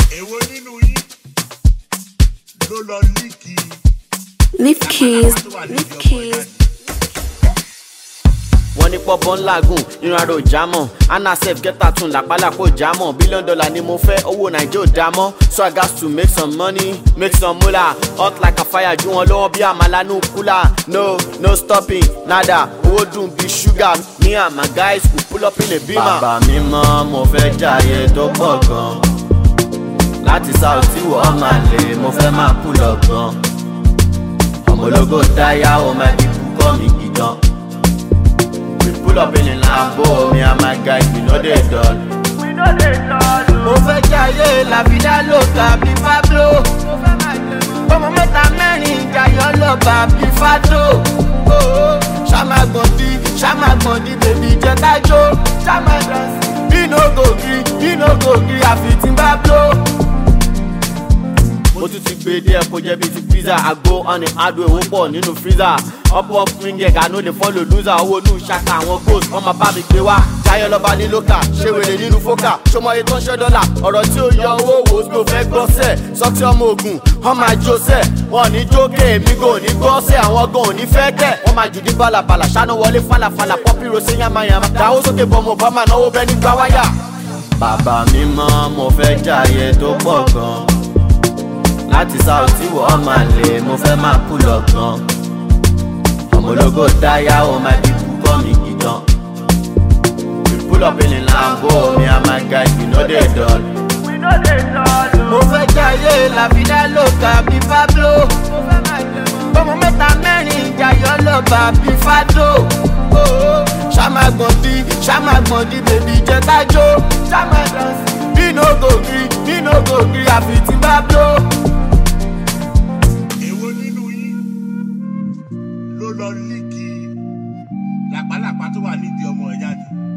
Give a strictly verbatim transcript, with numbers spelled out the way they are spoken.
Èwo nínú yín ló lọ líkì. Lift keys, lift keys. Wọ́n ní pọ́pọ́ ńlá gùn irun ara ò já mọ́ anasef gẹ́tà tún làpálàpọ̀ já mọ́ bílíọ̀nù dọ́là ni mo fẹ́ owó nàìjíríà ò dá mọ́ so I got to make some money make some moolah hot like a fire ju wọn lọ́wọ́ bí àmàlà nù kúlà no no stopping nada owó dùn bí ṣúgà me and my guys could pull up in a beamer. Bàbá mi mọ́ mo fẹ́ jayé tó pọ̀ gan láti Saudi wọ́n máa lè mo fẹ́ máa pull up gan ọmọ ológo dáyà ó máa bí kúkọ́ mi gidan. Pull up in the Lambo, me and my guys, we know they done. We know they done. Mo fẹ́ jayé la vida loca bí Pablo. Ọmọ mẹ́ta mẹ́rin jayọ́ lọ́ba bí Fato. Ṣàmà gbọ̀ndí, ṣàmà gbọ̀ndí, bèbí jẹ́ kájó. Ṣàmà dansi, bí no go gree, bí no go gree, àfi tí n bá blow. Mo tún ti gbé díẹ̀ kó jẹ́ bí ti pizza. I go on the hard way, owó pọ̀ nínú freezer. Up up ring yẹ ká no dey follow loser. Owó nù ṣaka àwọn goals, wọ́n máa bá mi gbé wá. Jayọ̀ lọ́ba ní lókà, ṣé wèrè nínú fókà. Ṣọmọ iye tó ń ṣẹ́ dọ́là, ọ̀rọ̀ tí ó yọ owó wò ó fẹ́ gbọ́ sẹ̀. Sọ́kí ọmọ ogun, wọ́n máa jó sẹ̀. Wọ́n ní jókè, èmi kò ní gbọ́ sẹ̀. Àwọn gan ò ní fẹ́ kẹ̀. Wọ́n máa jù ní bàlàbàlà, ṣáná wọlé fàlàfàlà. Pọ́pì ro ṣe yamayama. Dáwó sókè bọ́mọ bá máa náwó bẹ́ẹ̀ ní gbá wáyà. Bàbá mi mọ́ mo fẹ́ jayé tó pọ̀ gan. Láti Saudi wọ́n máa lè mo fẹ́ máa pull up gan. Ọmọ ológo dáyà ó máa bí kúkọ́ mi gidan. We pull up in the Lambo, me and my guys we know they done. We know they done. Mo fẹ́ jayé la vida loca bí Pablo. Ọmọ mẹ́ta mẹ́rin jayọ́ lọ́ba bí Fato. Ṣàmà gbọ̀ndí, ṣàmà gbọ̀ndí, bèbí jẹ́ kájó. Ṣàmà dansi, bí no go gree, bí no go gree, àfi tí n bá blow. Ló lọ líkì làpálàpá tó wà nídìí ọmọ ẹ̀ jáde.